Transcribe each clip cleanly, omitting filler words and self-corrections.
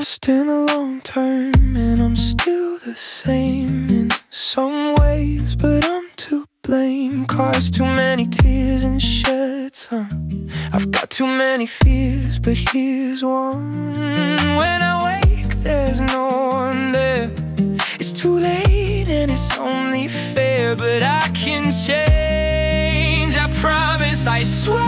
Lost in the long term, and I'm still the same in some ways, but I'm to blame. Caused too many tears and shed some. I've got too many fears, but here's one. When I wake, there's no one there. It's too late and it's only fair, but I can change, I promise, I swear.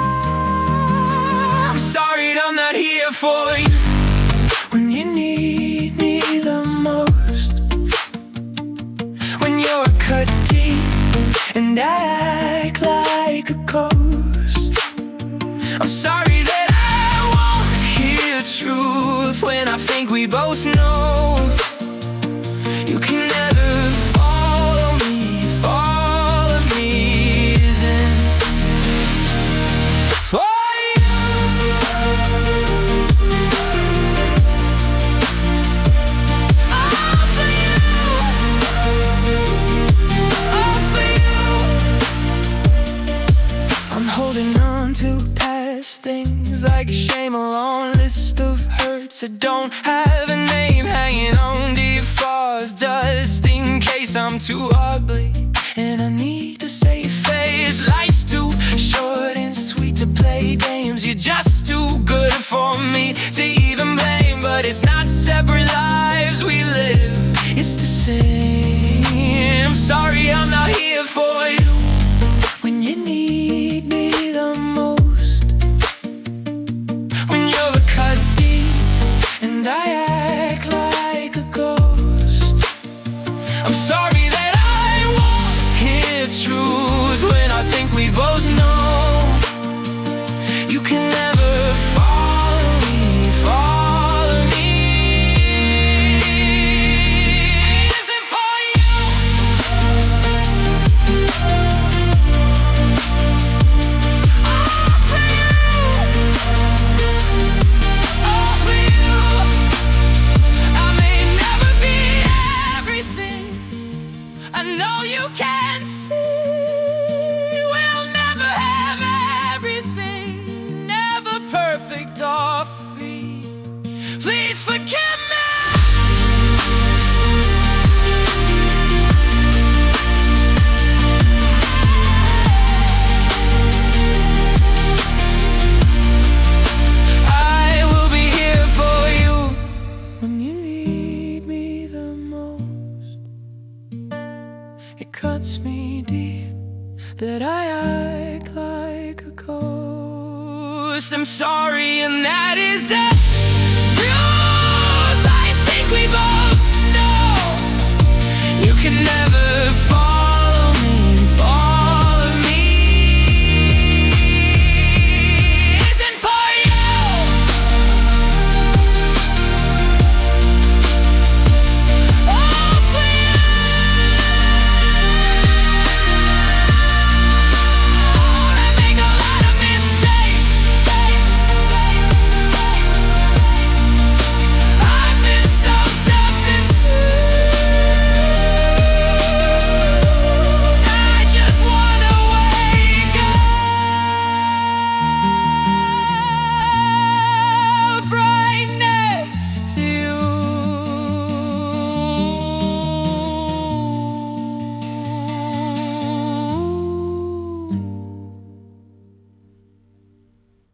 I'm sorry I'm not here for you when you need me the most. When you're cut deep and I act like a ghost. I'm sorry that I won't hear truth when I think we both know. You can never follow me isn't for you. All for you. All for you. I'm holding on to past things like shame, a long list of hurts that don't have a name, hanging on deep frost dust in case I'm too ugly and I need to save face. Life's too short and sweet to play games. You're just too good for me to even blame, but it's not separate lives we live, it's the same. I'm sorry I'm not here for you when you need me the most. When you're cut deep and I act like a ghost. I'm sorry that I won't hear truth when I think we both know. You can never follow me, follow me. Is it for you? All for you. All for you. I may never be everything, I know you can see. We'll never have everything, never perfect or free. Please forgive me. I will be here for you when you need me the most. It cuts me deep that I act like a ghost. I'm sorry, and that is that.